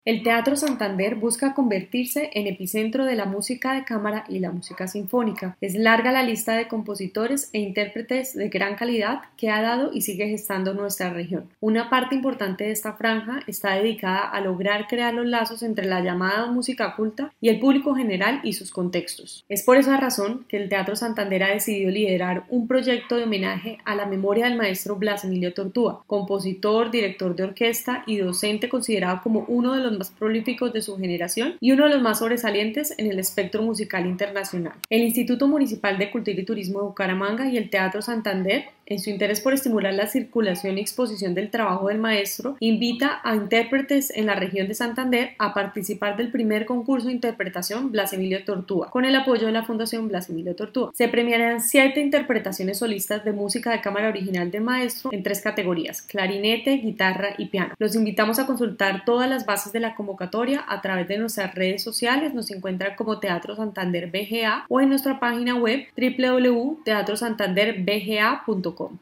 El Teatro Santander busca convertirse en epicentro de la música de cámara y la música sinfónica. Es larga la lista de compositores e intérpretes de gran calidad que ha dado y sigue gestando nuestra región. Una parte importante de esta franja está dedicada a lograr crear los lazos entre la llamada música culta y el público general y sus contextos. Es por esa razón que el Teatro Santander ha decidido liderar un proyecto de homenaje a la memoria del maestro Blas Emilio Tortúa, compositor, director de orquesta y docente considerado como uno de los más prolíficos de su generación y uno de los más sobresalientes en el espectro musical internacional. El Instituto Municipal de Cultura y Turismo de Bucaramanga y el Teatro Santander, en su interés por estimular la circulación y exposición del trabajo del maestro, invita a intérpretes en la región de Santander a participar del primer concurso de interpretación Blas Emilio Tortúa, con el apoyo de la Fundación Blas Emilio Tortúa. Se premiarán 7 interpretaciones solistas de música de cámara original del maestro en 3 categorías: clarinete, guitarra y piano. Los invitamos a consultar todas las bases de la convocatoria a través de nuestras redes sociales. Nos encuentran como Teatro Santander BGA o en nuestra página web www.teatrosantanderbga.com.